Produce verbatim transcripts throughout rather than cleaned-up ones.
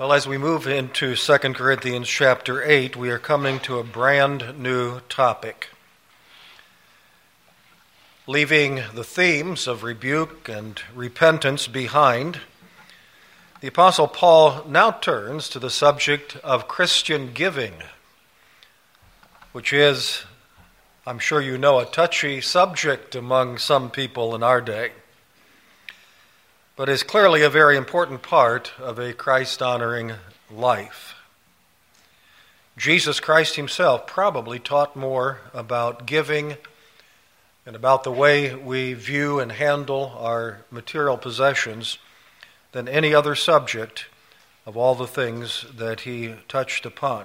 Well, as we move into Second Corinthians chapter eight, we are coming to a brand new topic. Leaving the themes of rebuke and repentance behind, the Apostle Paul now turns to the subject of Christian giving, which is, I'm sure you know, a touchy subject among some people in our day, but is clearly a very important part of a Christ-honoring life. Jesus Christ himself probably taught more about giving and about the way we view and handle our material possessions than any other subject of all the things that he touched upon.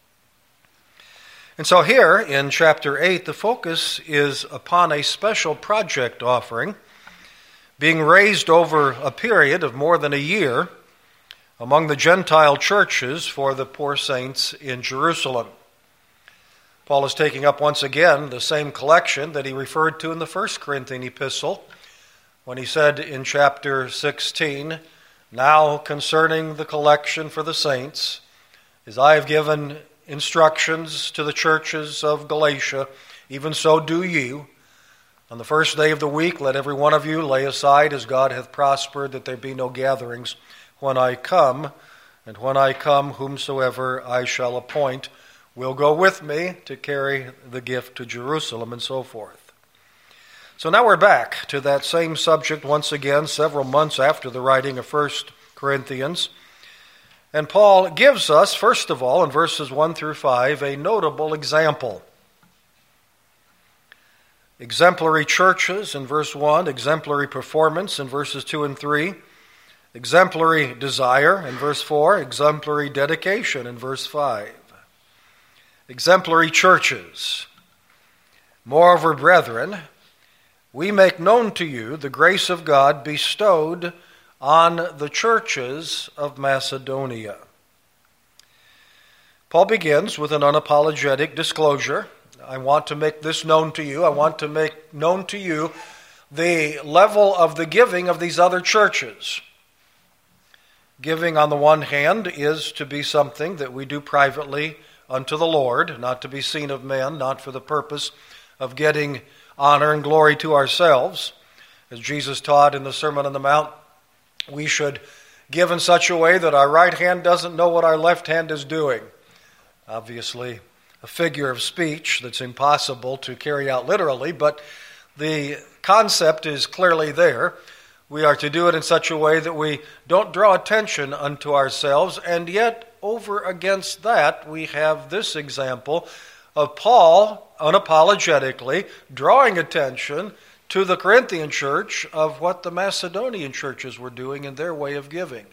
And so here in chapter eight, the focus is upon a special project offering being raised over a period of more than a year among the Gentile churches for the poor saints in Jerusalem. Paul is taking up once again the same collection that he referred to in the First Corinthian epistle when he said in chapter sixteen, "Now concerning the collection for the saints, as I have given instructions to the churches of Galatia, even so do you. On the first day of the week, let every one of you lay aside as God hath prospered, that there be no gatherings when I come. And when I come, whomsoever I shall appoint will go with me to carry the gift to Jerusalem," and so forth. So now we're back to that same subject once again, several months after the writing of First Corinthians. And Paul gives us, first of all, in verses one through five, a notable example. Exemplary churches in verse one, exemplary performance in verses two and three, exemplary desire in verse four, exemplary dedication in verse five. Exemplary churches. Moreover, brethren, we make known to you the grace of God bestowed on the churches of Macedonia. Paul begins with an unapologetic disclosure. I want to make this known to you. I want to make known to you the level of the giving of these other churches. Giving, on the one hand, is to be something that we do privately unto the Lord, not to be seen of men, not for the purpose of getting honor and glory to ourselves. As Jesus taught in the Sermon on the Mount, we should give in such a way that our right hand doesn't know what our left hand is doing. Obviously, a figure of speech that's impossible to carry out literally, but the concept is clearly there. We are to do it in such a way that we don't draw attention unto ourselves, and yet over against that we have this example of Paul unapologetically drawing attention to the Corinthian church of what the Macedonian churches were doing in their way of giving.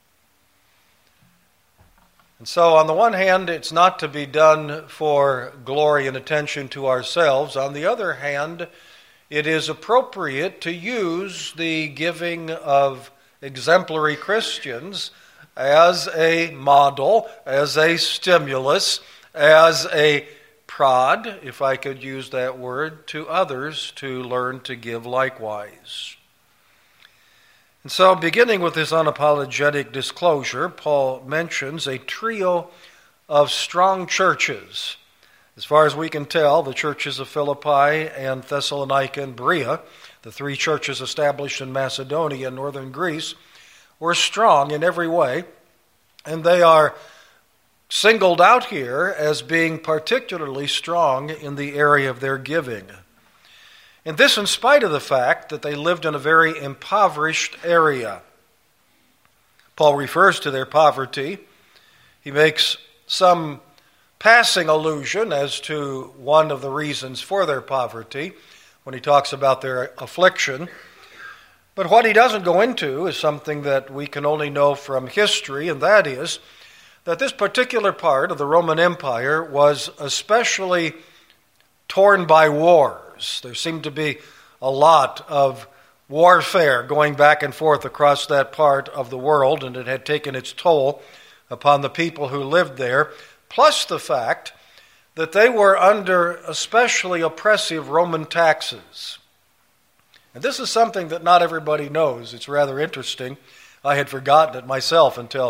And so on the one hand, it's not to be done for glory and attention to ourselves. On the other hand, it is appropriate to use the giving of exemplary Christians as a model, as a stimulus, as a prod, if I could use that word, to others to learn to give likewise. And so, beginning with this unapologetic disclosure, Paul mentions a trio of strong churches. As far as we can tell, the churches of Philippi and Thessalonica and Berea, the three churches established in Macedonia and northern Greece, were strong in every way, and they are singled out here as being particularly strong in the area of their giving. And this in spite of the fact that they lived in a very impoverished area. Paul refers to their poverty. He makes some passing allusion as to one of the reasons for their poverty when he talks about their affliction. But what he doesn't go into is something that we can only know from history, and that is that this particular part of the Roman Empire was especially torn by war. There seemed to be a lot of warfare going back and forth across that part of the world, and it had taken its toll upon the people who lived there, plus the fact that they were under especially oppressive Roman taxes. And this is something that not everybody knows. It's rather interesting. I had forgotten it myself until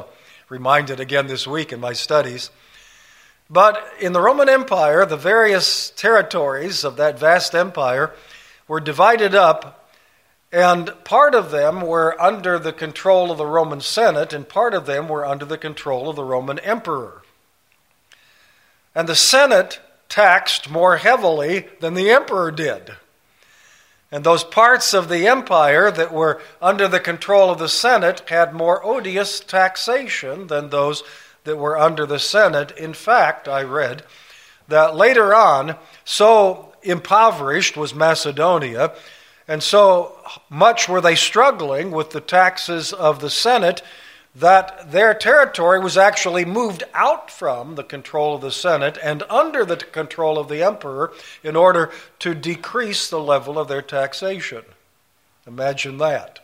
reminded again this week in my studies. But in the Roman Empire, the various territories of that vast empire were divided up, and part of them were under the control of the Roman Senate, and part of them were under the control of the Roman Emperor. And the Senate taxed more heavily than the Emperor did. And those parts of the empire that were under the control of the Senate had more odious taxation than those that were under the Senate. In fact, I read that later on, so impoverished was Macedonia, and so much were they struggling with the taxes of the Senate, that their territory was actually moved out from the control of the Senate and under the control of the emperor in order to decrease the level of their taxation. Imagine that.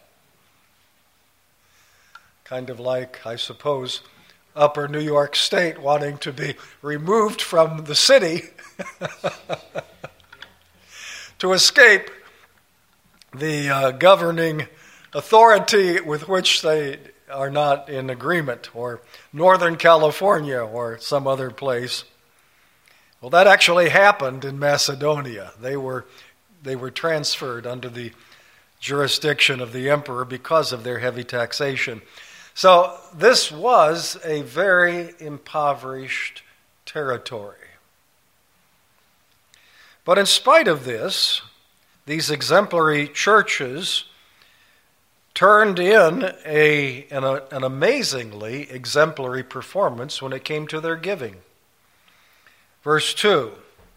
Kind of like, I suppose, Upper New York State wanting to be removed from the city to escape the uh, governing authority with which they are not in agreement, or Northern California or some other place. Well, that actually happened in Macedonia. They were they were transferred under the jurisdiction of the emperor because of their heavy taxation. So this was a very impoverished territory. But in spite of this, these exemplary churches turned in a, an, a, an amazingly exemplary performance when it came to their giving. Verse two,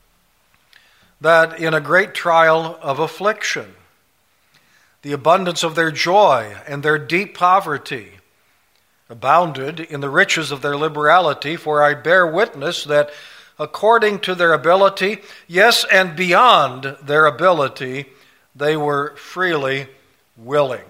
that in a great trial of affliction, the abundance of their joy and their deep poverty abounded in the riches of their liberality, for I bear witness that according to their ability, yes, and beyond their ability, they were freely willing.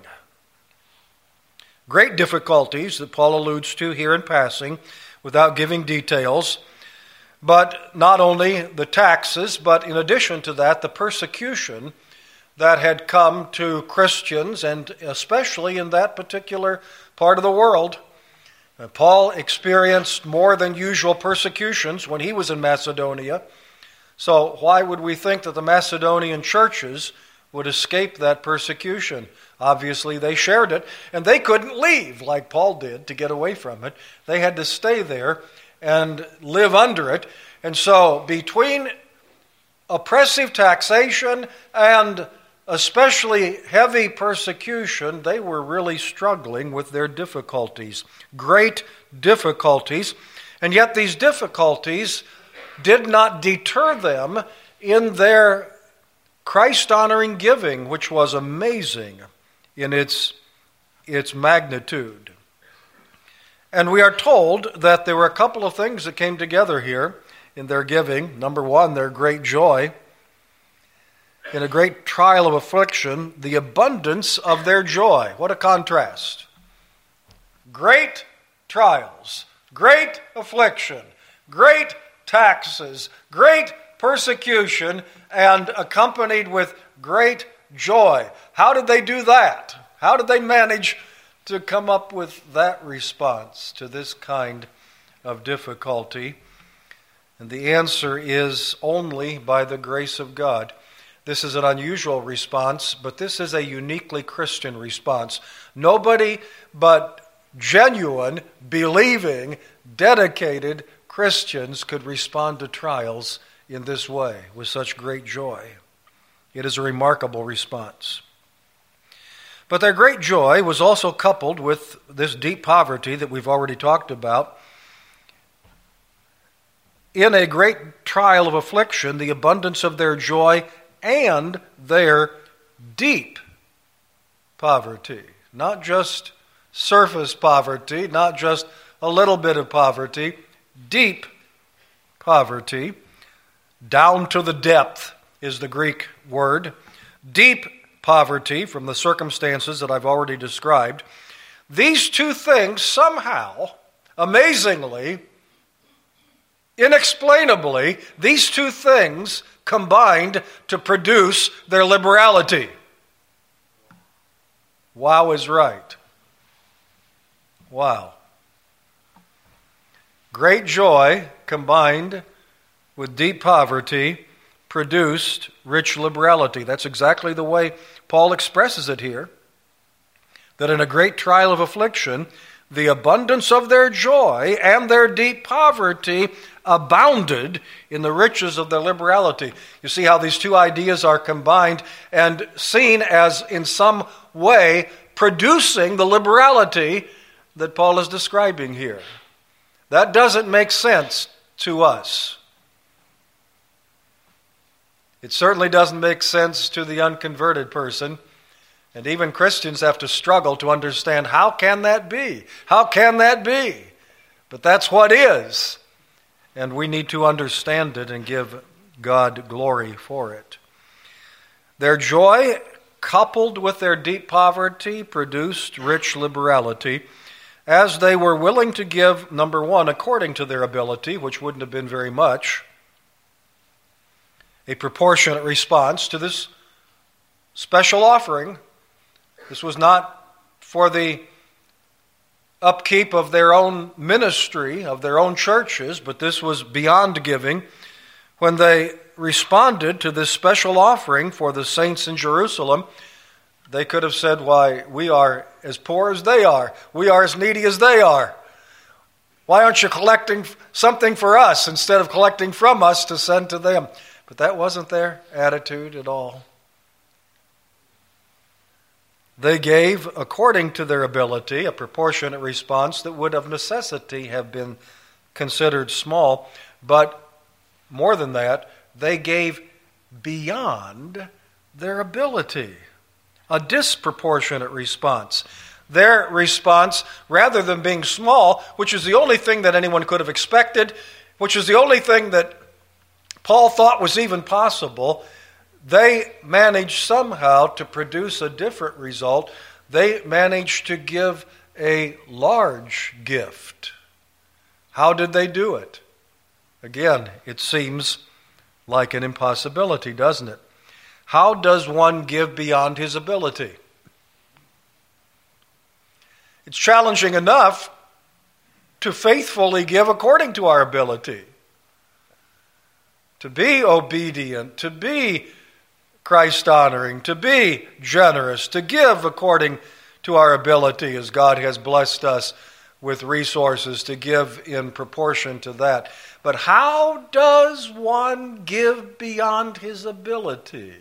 Great difficulties that Paul alludes to here in passing without giving details, but not only the taxes, but in addition to that, the persecution that had come to Christians, and especially in that particular part of the world. Uh, Paul experienced more than usual persecutions when he was in Macedonia, so why would we think that the Macedonian churches would escape that persecution? Obviously, they shared it, and they couldn't leave like Paul did to get away from it. They had to stay there and live under it. And so, between oppressive taxation and especially heavy persecution, they were really struggling with their difficulties, great difficulties. And yet these difficulties did not deter them in their Christ-honoring giving, which was amazing in its, its magnitude. And we are told that there were a couple of things that came together here in their giving. Number one, their great joy. In a great trial of affliction, the abundance of their joy. What a contrast. Great trials, great affliction, great taxes, great persecution, and accompanied with great joy. How did they do that? How did they manage to come up with that response to this kind of difficulty? And the answer is only by the grace of God. This is an unusual response, but this is a uniquely Christian response. Nobody but genuine, believing, dedicated Christians could respond to trials in this way, with such great joy. It is a remarkable response. But their great joy was also coupled with this deep poverty that we've already talked about. In a great trial of affliction, the abundance of their joy and their deep poverty. Not just surface poverty, not just a little bit of poverty, deep poverty. Down to the depth is the Greek word. Deep poverty from the circumstances that I've already described. These two things somehow, amazingly, inexplainably, these two things combined to produce their liberality. Wow is right. Wow. Great joy combined with deep poverty produced rich liberality. That's exactly the way Paul expresses it here. That in a great trial of affliction, the abundance of their joy and their deep poverty abounded in the riches of their liberality. You see how these two ideas are combined and seen as in some way producing the liberality that Paul is describing here. That doesn't make sense to us. It certainly doesn't make sense to the unconverted person. And even Christians have to struggle to understand, how can that be? How can that be? But that's what is. And we need to understand it and give God glory for it. Their joy, coupled with their deep poverty, produced rich liberality, as they were willing to give, number one, according to their ability, which wouldn't have been very much, a proportionate response to this special offering. This was not for the upkeep of their own ministry, of their own churches, but this was beyond giving. When they responded to this special offering for the saints in Jerusalem, they could have said, why, we are as poor as they are. We are as needy as they are. Why aren't you collecting something for us instead of collecting from us to send to them? But that wasn't their attitude at all. They gave, according to their ability, a proportionate response that would of necessity have been considered small. But more than that, they gave beyond their ability. A disproportionate response. Their response, rather than being small, which is the only thing that anyone could have expected, which is the only thing that Paul thought was even possible, they managed somehow to produce a different result. They managed to give a large gift. How did they do it? Again, it seems like an impossibility, doesn't it? How does one give beyond his ability? It's challenging enough to faithfully give according to our ability. To be obedient, to be Christ-honoring, to be generous, to give according to our ability as God has blessed us with resources to give in proportion to that. But how does one give beyond his ability?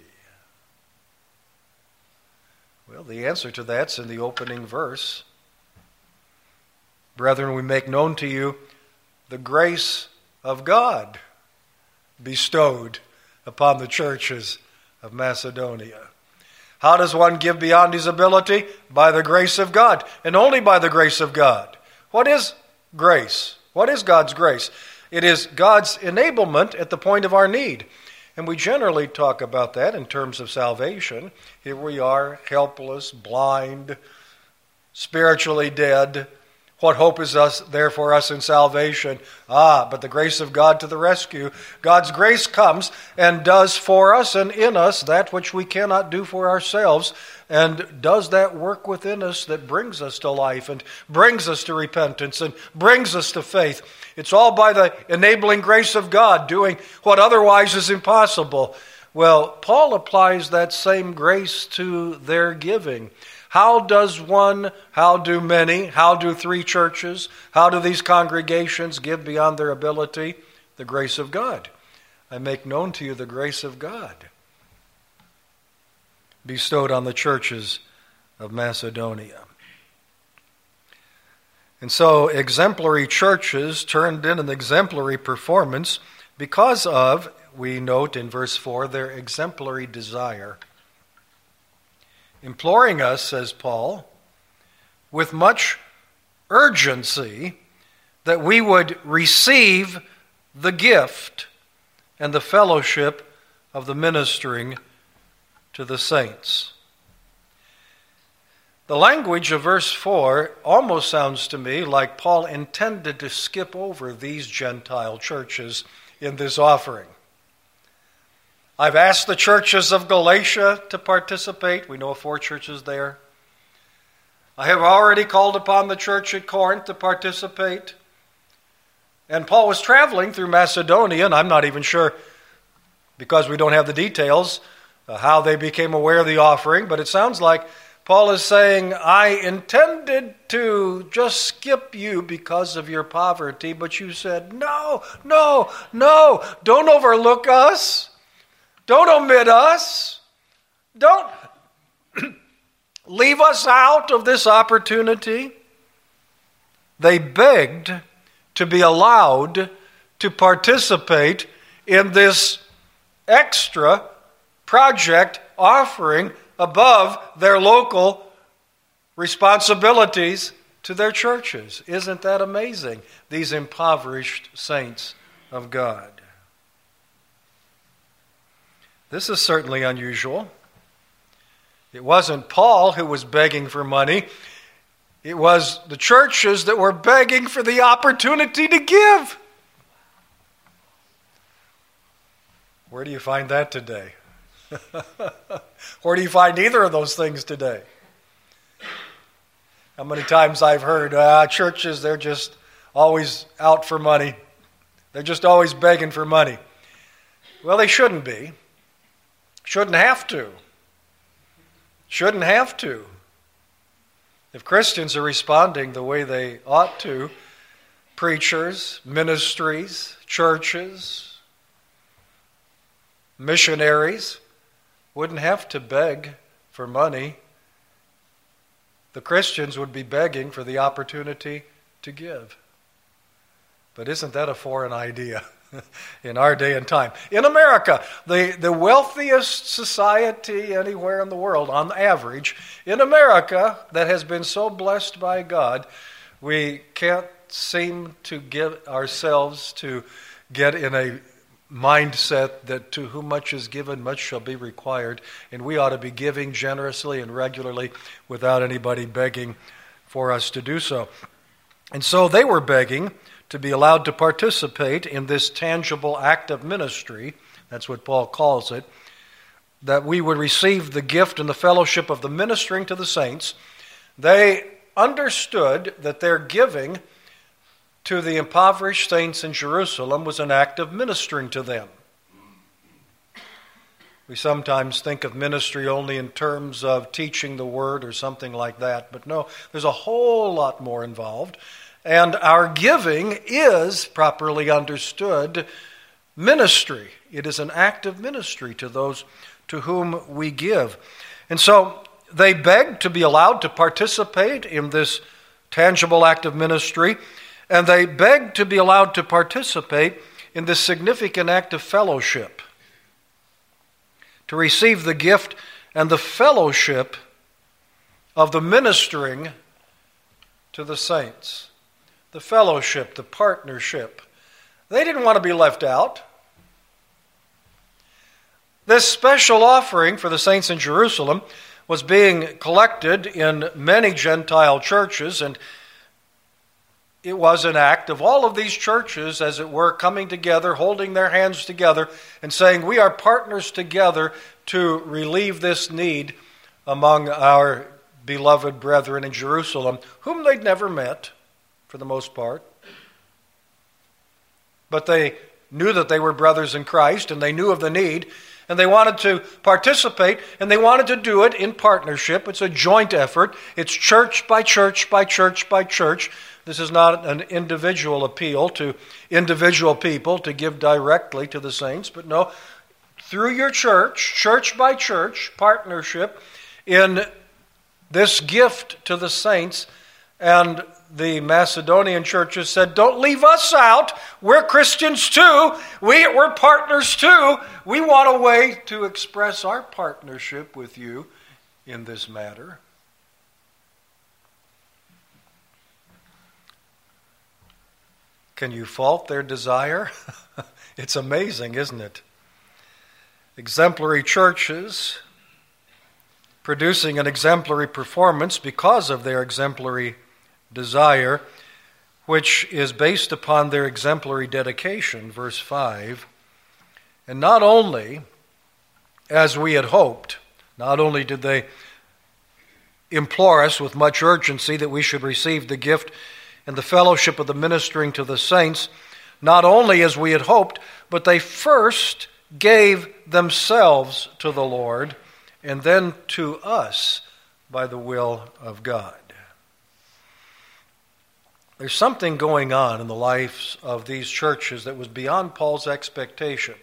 Well, the answer to that's in the opening verse. Brethren, we make known to you the grace of God bestowed upon the churches of Macedonia. How does one give beyond his ability? By the grace of God, and only by the grace of God. What is grace? What is God's grace? It is God's enablement at the point of our need. And we generally talk about that in terms of salvation. Here we are, helpless, blind, spiritually dead. What hope is us there for us in salvation? Ah, but the grace of God to the rescue. God's grace comes and does for us and in us that which we cannot do for ourselves, and does that work within us that brings us to life and brings us to repentance and brings us to faith. It's all by the enabling grace of God doing what otherwise is impossible. Well, Paul applies that same grace to their giving. How does one, how do many, how do three churches, how do these congregations give beyond their ability? The grace of God. I make known to you the grace of God bestowed on the churches of Macedonia. And so exemplary churches turned in an exemplary performance because of, we note in verse four, their exemplary desire. Imploring us, says Paul, with much urgency that we would receive the gift and the fellowship of the ministering to the saints. The language of verse four almost sounds to me like Paul intended to skip over these Gentile churches in this offering. I've asked the churches of Galatia to participate. We know of four churches there. I have already called upon the church at Corinth to participate. And Paul was traveling through Macedonia, and I'm not even sure, because we don't have the details, uh, how they became aware of the offering, but it sounds like Paul is saying, I intended to just skip you because of your poverty, but you said, no, no, no, don't overlook us. Don't omit us. Don't leave us out of this opportunity. They begged to be allowed to participate in this extra project offering above their local responsibilities to their churches. Isn't that amazing? These impoverished saints of God. This is certainly unusual. It wasn't Paul who was begging for money. It was the churches that were begging for the opportunity to give. Where do you find that today? Where do you find either of those things today? How many times I've heard, ah, churches, they're just always out for money. They're just always begging for money. Well, they shouldn't be. Shouldn't have to. Shouldn't have to. If Christians are responding the way they ought to, preachers, ministries, churches, missionaries wouldn't have to beg for money. The Christians would be begging for the opportunity to give. But isn't that a foreign idea in our day and time? In America, the, the wealthiest society anywhere in the world, on average, in America that has been so blessed by God, we can't seem to get ourselves to get in a mindset that to whom much is given, much shall be required, and we ought to be giving generously and regularly without anybody begging for us to do so. And so they were begging to be allowed to participate in this tangible act of ministry, that's what Paul calls it, that we would receive the gift and the fellowship of the ministering to the saints. They understood that their giving to the impoverished saints in Jerusalem was an act of ministering to them. We sometimes think of ministry only in terms of teaching the word or something like that, but no, there's a whole lot more involved. And our giving is, properly understood, ministry. It is an act of ministry to those to whom we give. And so they begged to be allowed to participate in this tangible act of ministry, and they begged to be allowed to participate in this significant act of fellowship, to receive the gift and the fellowship of the ministering to the saints. The fellowship, the partnership. They didn't want to be left out. This special offering for the saints in Jerusalem was being collected in many Gentile churches, and it was an act of all of these churches, as it were, coming together, holding their hands together, and saying, we are partners together to relieve this need among our beloved brethren in Jerusalem, whom they'd never met, for the most part. But they knew that they were brothers in Christ, and they knew of the need, and they wanted to participate, and they wanted to do it in partnership. It's a joint effort. It's church by church by church by church. This is not an individual appeal to individual people to give directly to the saints, but no, through your church, church by church, partnership in this gift to the saints. And the Macedonian churches said, don't leave us out. We're Christians too. We, we're partners too. We want a way to express our partnership with you in this matter. Can you fault their desire? It's amazing, isn't it? Exemplary churches producing an exemplary performance because of their exemplary desire, which is based upon their exemplary dedication, verse five. And not only, as we had hoped, not only did they implore us with much urgency that we should receive the gift and the fellowship of the ministering to the saints, not only as we had hoped, but they first gave themselves to the Lord and then to us by the will of God. There's something going on in the lives of these churches that was beyond Paul's expectation.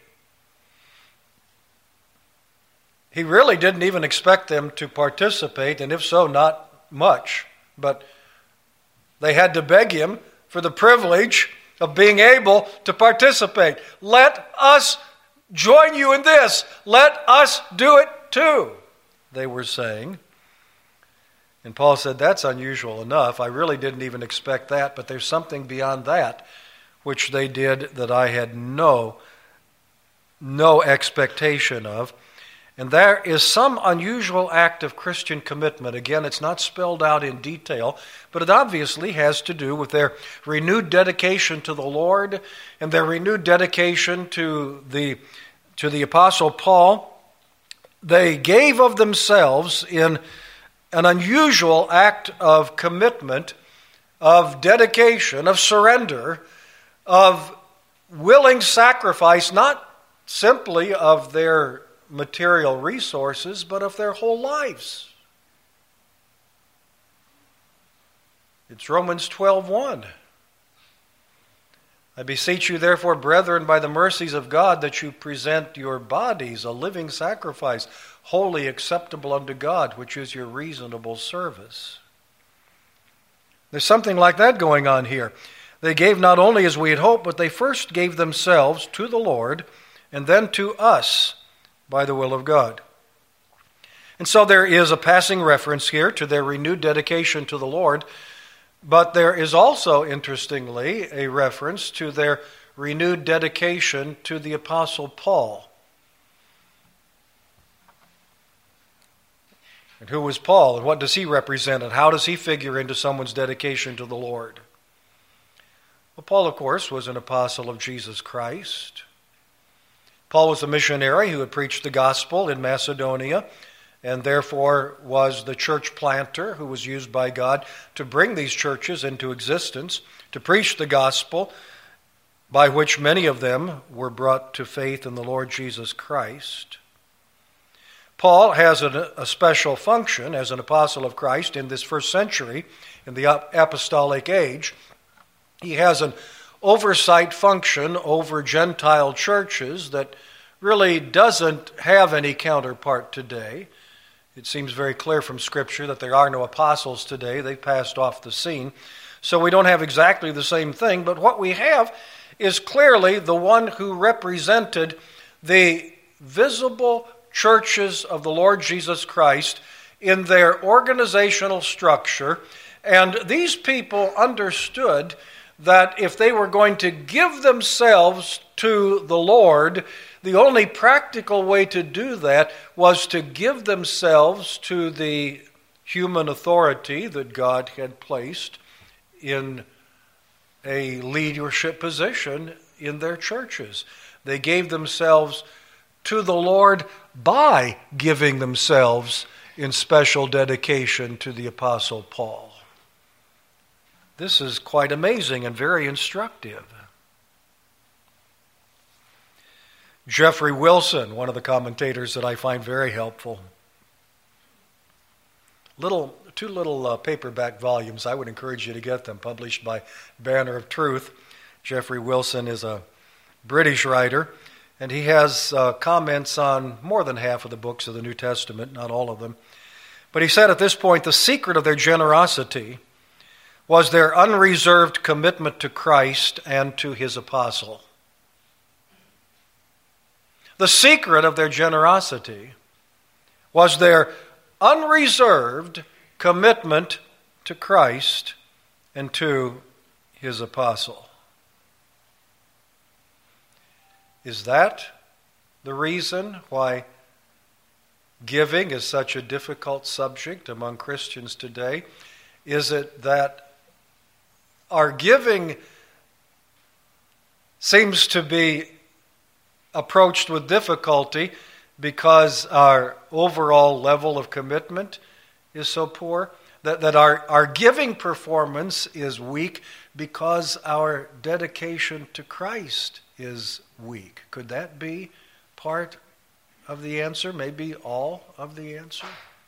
He really didn't even expect them to participate, and if so, not much. But they had to beg him for the privilege of being able to participate. Let us join you in this. Let us do it too, they were saying. And Paul said, that's unusual enough. I really didn't even expect that, but there's something beyond that which they did that I had no, no expectation of. And there is some unusual act of Christian commitment. Again, it's not spelled out in detail, but it obviously has to do with their renewed dedication to the Lord and their renewed dedication to the, to the Apostle Paul. They gave of themselves in an unusual act of commitment, of dedication, of surrender, of willing sacrifice, not simply of their material resources, but of their whole lives. It's Romans twelve one. I beseech you, therefore, brethren, by the mercies of God, that you present your bodies a living sacrifice, wholly acceptable unto God, which is your reasonable service. There's something like that going on here. They gave not only as we had hoped, but they first gave themselves to the Lord and then to us by the will of God. And so there is a passing reference here to their renewed dedication to the Lord, but there is also, interestingly, a reference to their renewed dedication to the Apostle Paul. And who was Paul, and what does he represent, and how does he figure into someone's dedication to the Lord? Well, Paul, of course, was an apostle of Jesus Christ. Paul was a missionary who had preached the gospel in Macedonia, and therefore was the church planter who was used by God to bring these churches into existence, to preach the gospel, by which many of them were brought to faith in the Lord Jesus Christ. Paul has a, a special function as an apostle of Christ in this first century, in the apostolic age. He has an oversight function over Gentile churches that really doesn't have any counterpart today. It seems very clear from Scripture that there are no apostles today. They've passed off the scene. So we don't have exactly the same thing, but what we have is clearly the one who represented the visible churches of the Lord Jesus Christ in their organizational structure. And these people understood that if they were going to give themselves to the Lord, the only practical way to do that was to give themselves to the human authority that God had placed in a leadership position in their churches. They gave themselves to the Lord by giving themselves in special dedication to the Apostle Paul. This is quite amazing and very instructive. Jeffrey Wilson, one of the commentators that I find very helpful. Little, two little uh, paperback volumes. I would encourage you to get them, published by Banner of Truth. Jeffrey Wilson is a British writer, and he has uh, comments on more than half of the books of the New Testament, not all of them. But he said at this point, the secret of their generosity was their unreserved commitment to Christ and to his apostle. The secret of their generosity was their unreserved commitment to Christ and to his apostle. Is that the reason why giving is such a difficult subject among Christians today? Is it that our giving seems to be approached with difficulty because our overall level of commitment is so poor? that, that our, our giving performance is weak because our dedication to Christ is weak. Could that be part of the answer? Maybe all of the answer?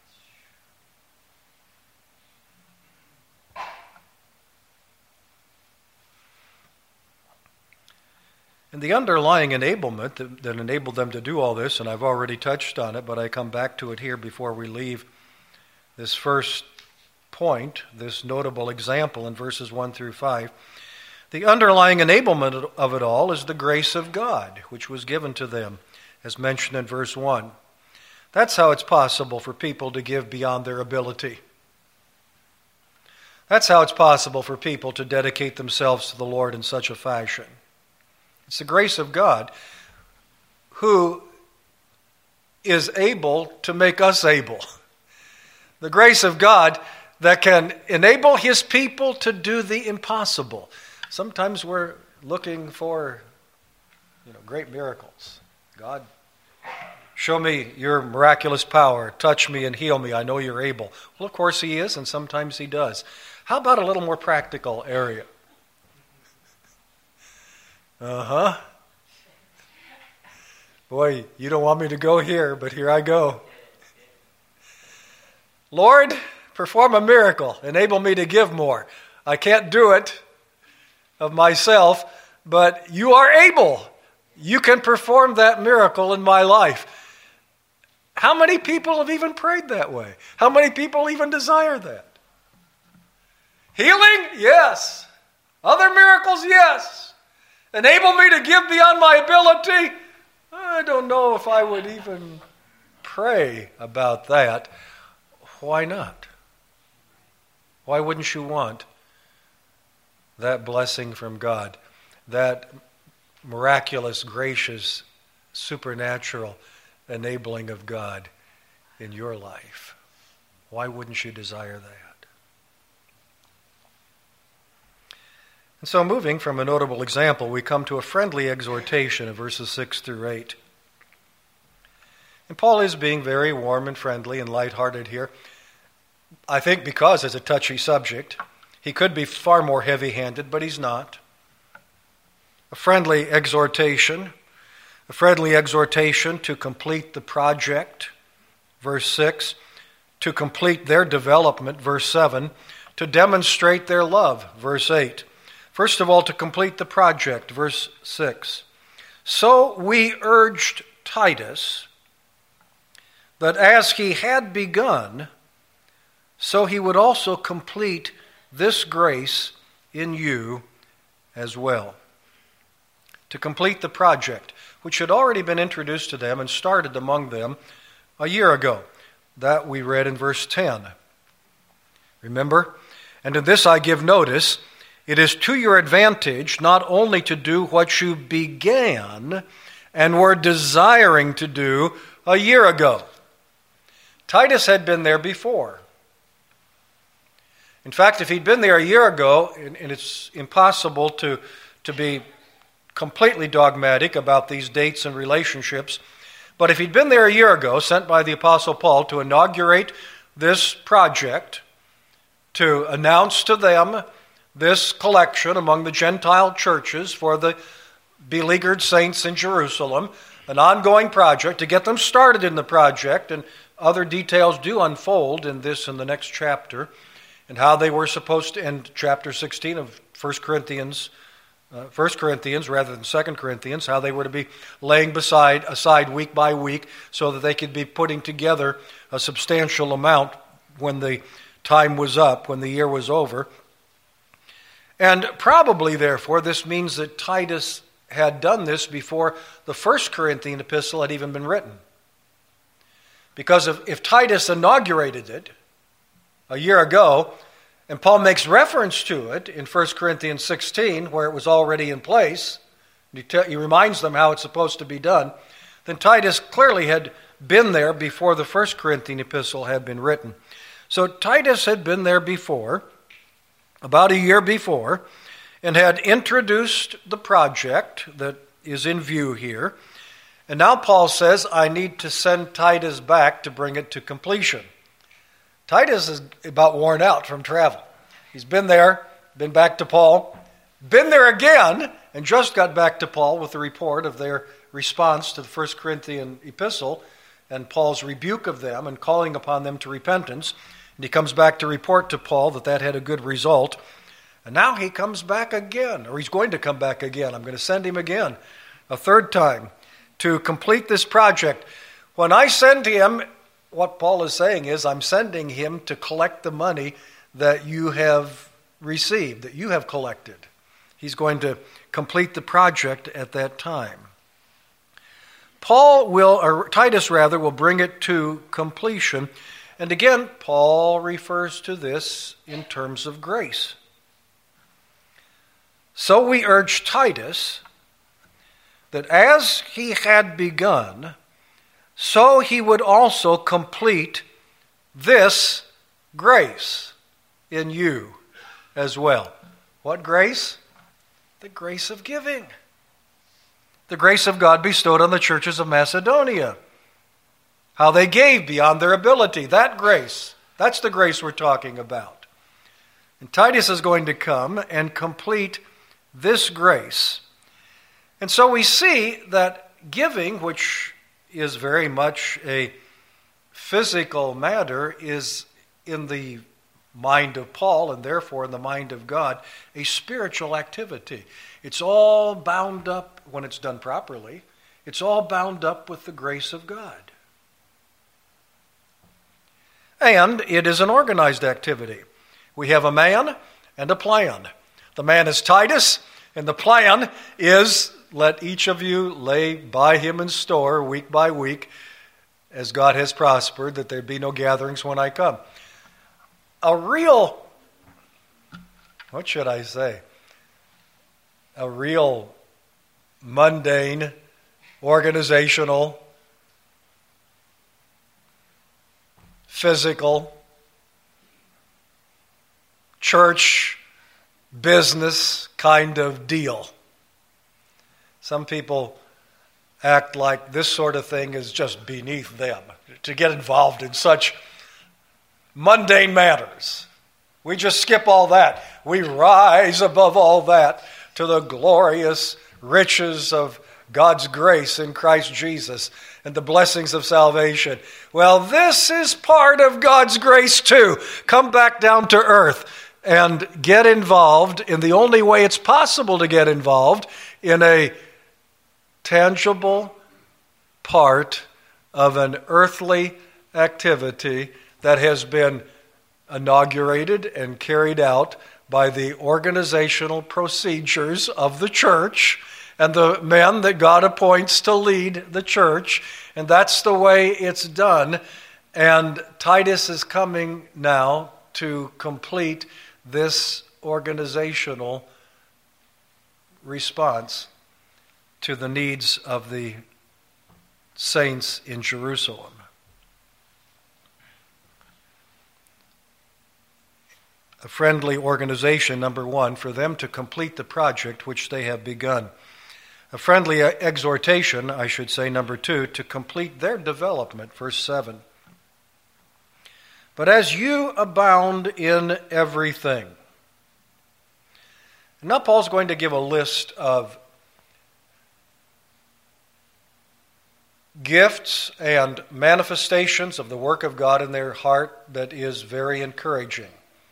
And the underlying enablement that, that enabled them to do all this, and I've already touched on it, but I come back to it here before we leave this first point, this notable example in verses one through five. The underlying enablement of it all is the grace of God, which was given to them, as mentioned in verse one. That's how it's possible for people to give beyond their ability. That's how it's possible for people to dedicate themselves to the Lord in such a fashion. It's the grace of God who is able to make us able. The grace of God that can enable His people to do the impossible. Sometimes we're looking for, you know, great miracles. God, show me your miraculous power. Touch me and heal me. I know you're able. Well, of course He is, and sometimes He does. How about a little more practical area? Uh-huh. Boy, you don't want me to go here, but here I go. Lord, perform a miracle. Enable me to give more. I can't do it of myself, but you are able. You can perform that miracle in my life. How many people have even prayed that way? How many people even desire that? Healing? Yes. Other miracles? Yes. Enable me to give beyond my ability? I don't know if I would even pray about that. Why not? Why wouldn't you want that blessing from God, that miraculous, gracious, supernatural enabling of God in your life? Why wouldn't you desire that? And so moving from a notable example, we come to a friendly exhortation in verses six through eight. And Paul is being very warm and friendly and lighthearted here. I think because it's a touchy subject. He could be far more heavy-handed, but he's not. A friendly exhortation, a friendly exhortation to complete the project, verse six, to complete their development, verse seven, to demonstrate their love, verse eight. First of all, to complete the project, verse six. So we urged Titus that as he had begun, so he would also complete this grace in you as well. To complete the project, which had already been introduced to them and started among them a year ago. That we read in verse ten. Remember? And in this I give notice, it is to your advantage not only to do what you began and were desiring to do a year ago. Titus had been there before. In fact, if he'd been there a year ago, and it's impossible to, to be completely dogmatic about these dates and relationships, but if he'd been there a year ago, sent by the Apostle Paul to inaugurate this project, to announce to them this collection among the Gentile churches for the beleaguered saints in Jerusalem, an ongoing project to get them started in the project, and other details do unfold in this and the next chapter, and how they were supposed to end chapter sixteen of First Corinthians, uh, First Corinthians rather than Second Corinthians, how they were to be laying beside aside week by week so that they could be putting together a substantial amount when the time was up, when the year was over. And probably, therefore, this means that Titus had done this before the First Corinthian epistle had even been written. Because if, if Titus inaugurated it a year ago, and Paul makes reference to it in First Corinthians sixteen, where it was already in place, he, te- he reminds them how it's supposed to be done, then Titus clearly had been there before the First Corinthian epistle had been written. So Titus had been there before, about a year before, and had introduced the project that is in view here. And now Paul says, I need to send Titus back to bring it to completion. Titus is about worn out from travel. He's been there, been back to Paul, been there again, and just got back to Paul with the report of their response to the First Corinthian epistle and Paul's rebuke of them and calling upon them to repentance. And he comes back to report to Paul that that had a good result. And now he comes back again, or he's going to come back again. I'm going to send him again a third time to complete this project. When I send him, what Paul is saying is, I'm sending him to collect the money that you have received, that you have collected. He's going to complete the project at that time. Paul will, or Titus rather, will bring it to completion. And again, Paul refers to this in terms of grace. So we urge Titus that as he had begun, so he would also complete this grace in you as well. What grace? The grace of giving. The grace of God bestowed on the churches of Macedonia. How they gave beyond their ability. That grace. That's the grace we're talking about. And Titus is going to come and complete this grace. And so we see that giving, which is very much a physical matter, is in the mind of Paul, and therefore in the mind of God, a spiritual activity. It's all bound up, when it's done properly, it's all bound up with the grace of God. And it is an organized activity. We have a man and a plan. The man is Titus, and the plan is, let each of you lay by him in store week by week, as God has prospered, that there be no gatherings when I come. A real, what should I say? A real mundane, organizational, physical, church, business kind of deal. Some people act like this sort of thing is just beneath them, to get involved in such mundane matters. We just skip all that. We rise above all that to the glorious riches of God's grace in Christ Jesus and the blessings of salvation. Well, this is part of God's grace too. Come back down to earth and get involved in the only way it's possible to get involved, in a tangible part of an earthly activity that has been inaugurated and carried out by the organizational procedures of the church and the men that God appoints to lead the church. And that's the way it's done. And Titus is coming now to complete this organizational response to the needs of the saints in Jerusalem. A friendly organization, number one, for them to complete the project which they have begun. A friendly exhortation, I should say, number two, to complete their development, verse seven. But as you abound in everything. And now Paul's going to give a list of gifts and manifestations of the work of God in their heart that is very encouraging.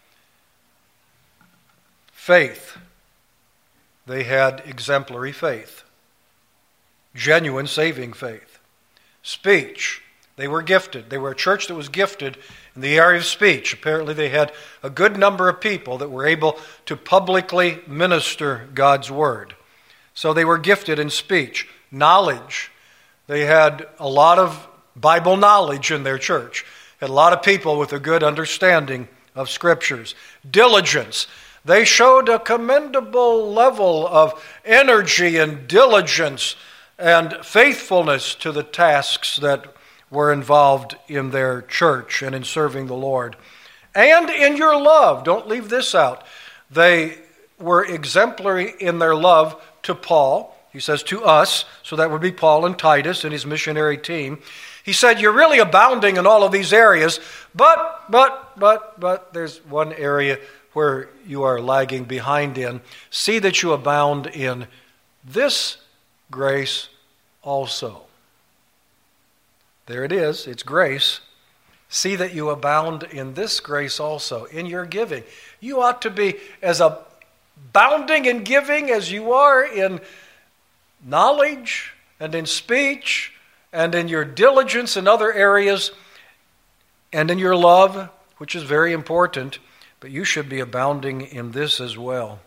Faith. They had exemplary faith. Genuine saving faith. Speech. They were gifted. They were a church that was gifted in the area of speech. Apparently they had a good number of people that were able to publicly minister God's word. So they were gifted in speech. Knowledge. They had a lot of Bible knowledge in their church. Had a lot of people with a good understanding of scriptures. Diligence. They showed a commendable level of energy and diligence and faithfulness to the tasks that were involved in their church and in serving the Lord. And in your love, don't leave this out. They were exemplary in their love to Paul. He says to us, so that would be Paul and Titus and his missionary team. He said, you're really abounding in all of these areas, but, but, but, but, there's one area where you are lagging behind in. See that you abound in this grace also. There it is, it's grace. See that you abound in this grace also, in your giving. You ought to be as abounding in giving as you are in knowledge and in speech and in your diligence in other areas and in your love, which is very important, but you should be abounding in this as well.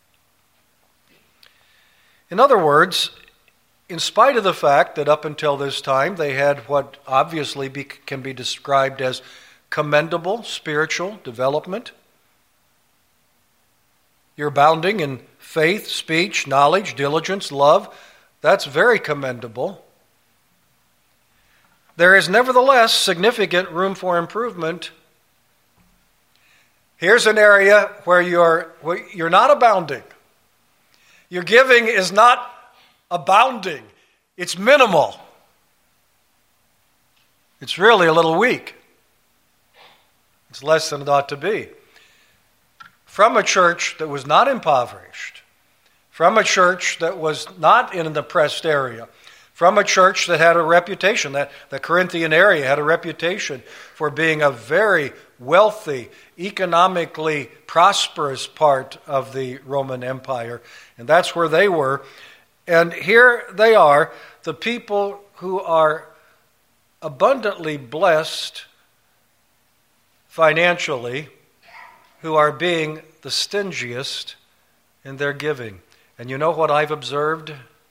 In other words, in spite of the fact that up until this time they had what obviously be, can be described as commendable spiritual development, you're abounding in faith, speech, knowledge, diligence, love. That's very commendable. There is nevertheless significant room for improvement. Here's an area where you're, where you're not abounding. Your giving is not abounding. It's minimal. It's really a little weak. It's less than it ought to be. From a church that was not impoverished, from a church that was not in an oppressed area, from a church that had a reputation, that the Corinthian area had a reputation for being a very wealthy, economically prosperous part of the Roman Empire. And that's where they were. And here they are, the people who are abundantly blessed financially, who are being the stingiest in their giving. And you know what I've observed?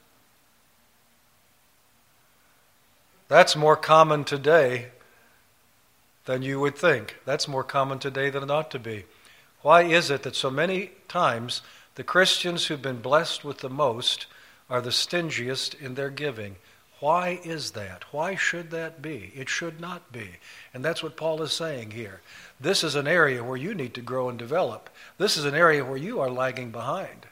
That's more common today than you would think. That's more common today than it ought to be. Why is it that so many times the Christians who've been blessed with the most are the stingiest in their giving? Why is that? Why should that be? It should not be. And that's what Paul is saying here. This is an area where you need to grow and develop. This is an area where you are lagging behind.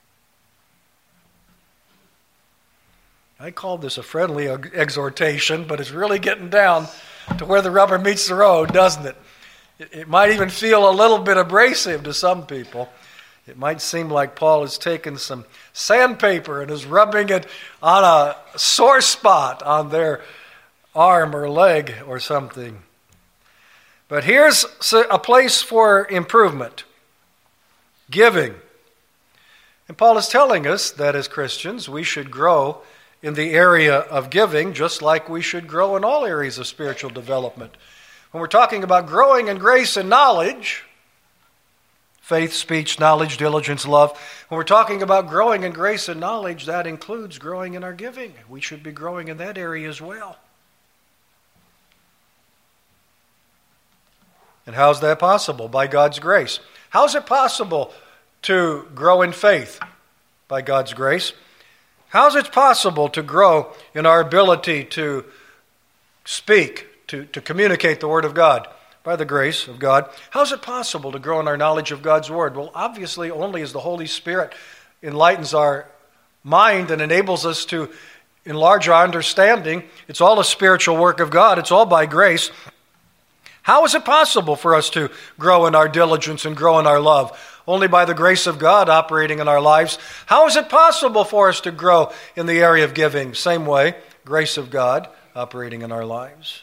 I called this a friendly exhortation, but it's really getting down to where the rubber meets the road, doesn't it? It might even feel a little bit abrasive to some people. It might seem like Paul has taken some sandpaper and is rubbing it on a sore spot on their arm or leg or something. But here's a place for improvement. Giving. And Paul is telling us that as Christians we should grow in the area of giving just like we should grow in all areas of spiritual development. When we're talking about growing in grace and knowledge, faith, speech, knowledge, diligence, love. When we're talking about growing in grace and knowledge, that includes growing in our giving. We should be growing in that area as well. And how's that possible? By God's grace. How's it possible to grow in faith? By God's grace. How's it possible to grow in our ability to speak, to, to communicate the Word of God? By the grace of God. How's it possible to grow in our knowledge of God's Word? Well, obviously only as the Holy Spirit enlightens our mind and enables us to enlarge our understanding. It's all a spiritual work of God. It's all by grace. How is it possible for us to grow in our diligence and grow in our love? Only by the grace of God operating in our lives. How is it possible for us to grow in the area of giving? Same way, grace of God operating in our lives.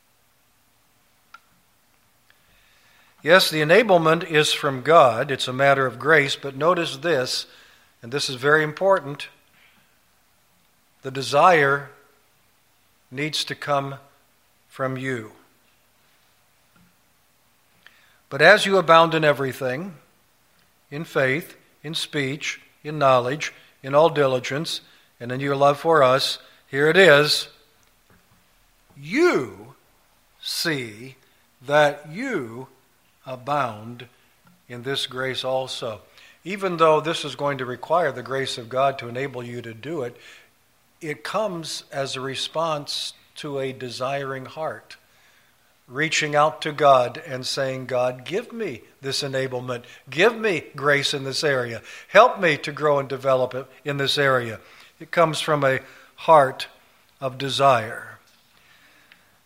Yes, the enablement is from God. It's a matter of grace, but notice this, and this is very important. The desire needs to come from you. But as you abound in everything, in faith, in speech, in knowledge, in all diligence, and in your love for us, here it is, you see that you abound in this grace also. Even though this is going to require the grace of God to enable you to do it, it comes as a response to a desiring heart. Reaching out to God and saying, God, give me this enablement. Give me grace in this area. Help me to grow and develop it in this area. It comes from a heart of desire.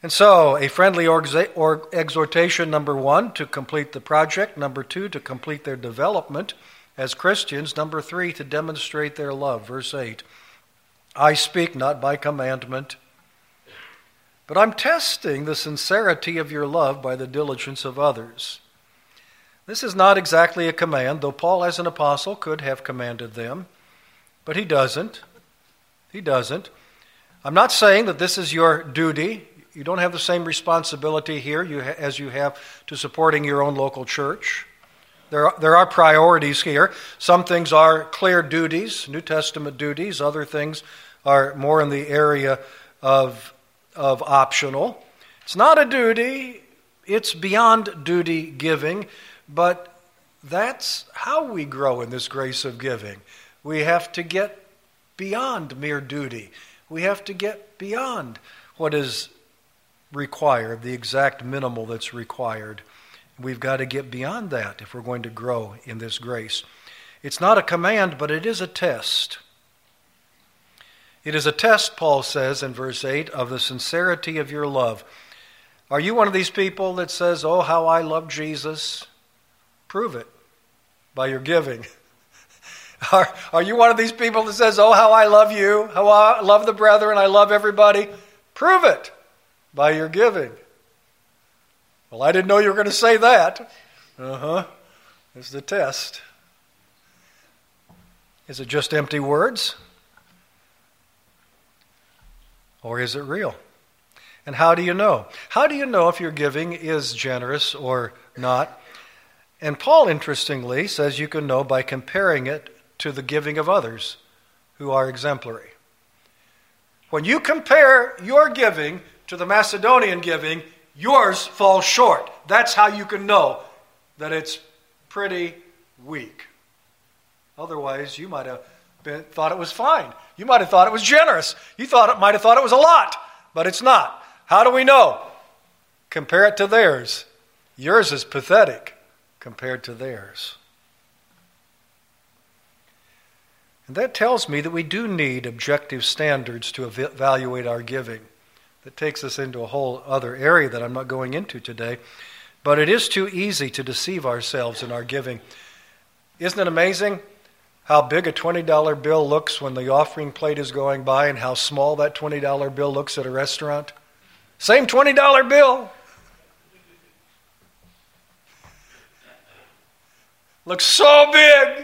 And so, a friendly or exhortation, number one, to complete the project. Number two, to complete their development as Christians. Number three, to demonstrate their love. Verse eight, I speak not by commandment, but I'm testing the sincerity of your love by the diligence of others. This is not exactly a command, though Paul as an apostle could have commanded them, but he doesn't. He doesn't. I'm not saying that this is your duty. You don't have the same responsibility here you ha- as you have to supporting your own local church. There are, there are priorities here. Some things are clear duties, New Testament duties. Other things are more in the area of, of optional. It's not a duty. It's beyond duty giving. But that's how we grow in this grace of giving. We have to get beyond mere duty. We have to get beyond what is required, the exact minimal that's required. We've got to get beyond that if we're going to grow in this grace. It's not a command, but it is a test. It is a test, Paul says in verse eight, of the sincerity of your love. Are you one of these people that says, oh, how I love Jesus? Prove it by your giving. Are, are you one of these people that says, oh, how I love you, how I love the brethren, I love everybody? Prove it by your giving. Well, I didn't know you were going to say that. Uh-huh. It's the test. Is it just empty words? Or is it real? And how do you know? How do you know if your giving is generous or not? And Paul, interestingly, says you can know by comparing it to the giving of others who are exemplary. When you compare your giving to the Macedonian giving, yours falls short. That's how you can know that it's pretty weak. Otherwise, you might have been, thought it was fine. You might have thought it was generous. You thought it might have thought it was a lot, but it's not. How do we know? Compare it to theirs. Yours is pathetic compared to theirs. And that tells me that we do need objective standards to evaluate our giving. That takes us into a whole other area that I'm not going into today. But it is too easy to deceive ourselves in our giving. Isn't it amazing how big a twenty dollar bill looks when the offering plate is going by and how small that twenty dollar bill looks at a restaurant? Same twenty dollar bill. Looks so big.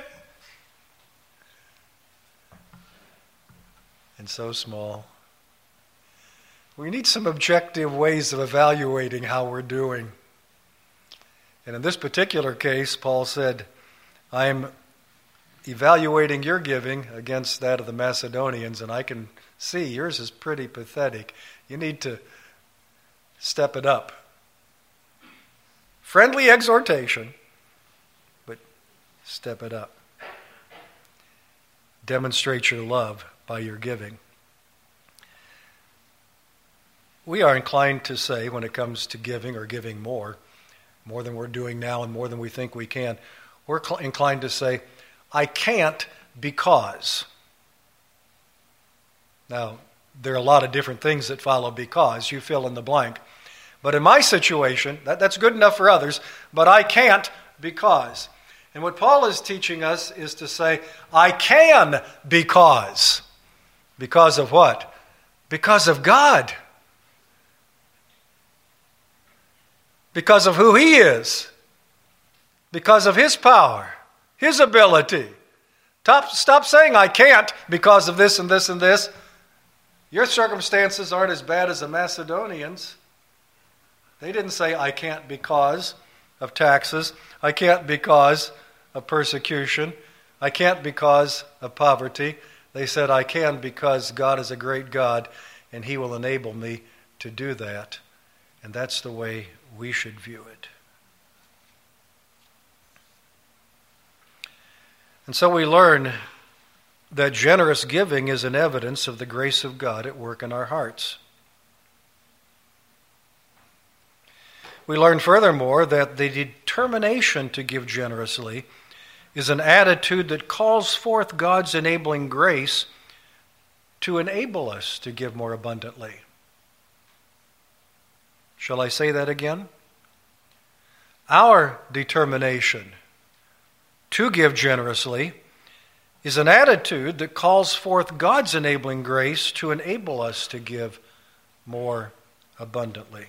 And so small. We need some objective ways of evaluating how we're doing. And in this particular case, Paul said, I'm evaluating your giving against that of the Macedonians, and I can see yours is pretty pathetic. You need to step it up. Friendly exhortation, but step it up. Demonstrate your love by your giving. We are inclined to say, when it comes to giving or giving more, more than we're doing now and more than we think we can, we're cl- inclined to say, I can't because. Now, there are a lot of different things that follow because. You fill in the blank. But in my situation, that, that's good enough for others, but I can't because. And what Paul is teaching us is to say, I can because. Because of what? Because of God. Because of who He is. Because of His power. His ability. Stop, stop saying I can't because of this and this and this. Your circumstances aren't as bad as the Macedonians. They didn't say I can't because of taxes. I can't because of persecution. I can't because of poverty. They said I can because God is a great God and He will enable me to do that. And that's the way we should view it. And so we learn that generous giving is an evidence of the grace of God at work in our hearts. We learn furthermore that the determination to give generously is an attitude that calls forth God's enabling grace to enable us to give more abundantly. Shall I say that again? Our determination to give generously is an attitude that calls forth God's enabling grace to enable us to give more abundantly.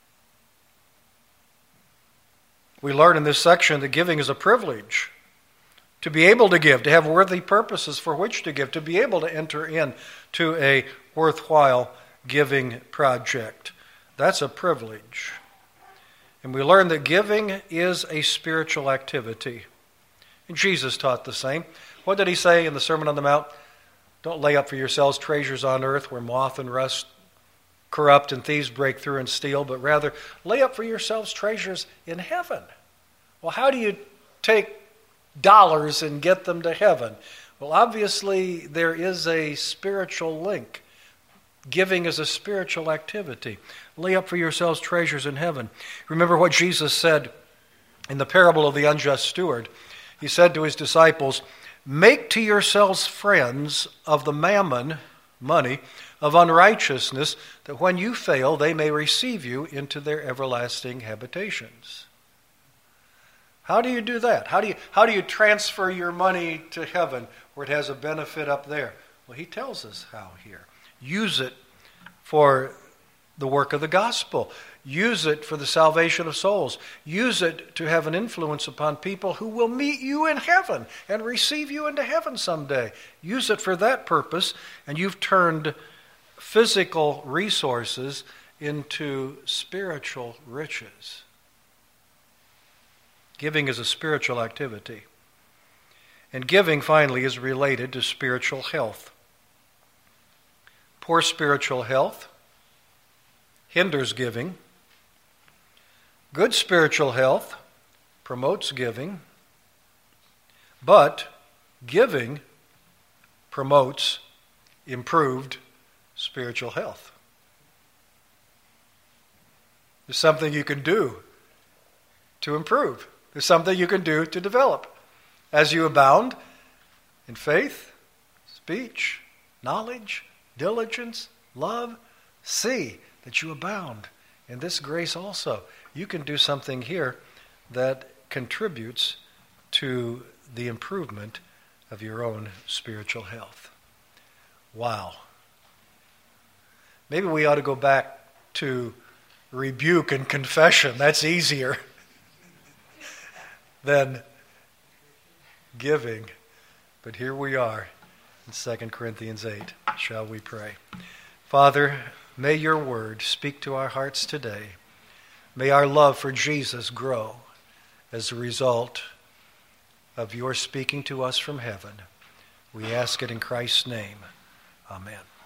We learn in this section that giving is a privilege. To be able to give, to have worthy purposes for which to give, to be able to enter into a worthwhile giving project. That's a privilege. And we learn that giving is a spiritual activity. And Jesus taught the same. What did he say in the Sermon on the Mount? Don't lay up for yourselves treasures on earth where moth and rust corrupt and thieves break through and steal, but rather lay up for yourselves treasures in heaven. Well, how do you take dollars and get them to heaven? Well, obviously there is a spiritual link. Giving is a spiritual activity. Lay up for yourselves treasures in heaven. Remember what Jesus said in the parable of the unjust steward. He said to his disciples, "Make to yourselves friends of the mammon," money, "of unrighteousness, that when you fail they may receive you into their everlasting habitations." How do you do that? How do you, how do you transfer your money to heaven where it has a benefit up there? Well, he tells us how here. Use it for the work of the gospel. Use it for the salvation of souls. Use it to have an influence upon people who will meet you in heaven and receive you into heaven someday. Use it for that purpose, and you've turned physical resources into spiritual riches. Giving is a spiritual activity. And giving, finally, is related to spiritual health. Poor spiritual health hinders giving. Good spiritual health promotes giving. But giving promotes improved spiritual health. There's something you can do to improve. There's something you can do to develop. As you abound in faith, speech, knowledge, diligence, love, see that you abound in this grace also. You can do something here that contributes to the improvement of your own spiritual health. Wow. Maybe we ought to go back to rebuke and confession. That's easier than giving. But here we are in Second Corinthians eight. Shall we pray? Father, may your word speak to our hearts today. May our love for Jesus grow as a result of your speaking to us from heaven. We ask it in Christ's name. Amen.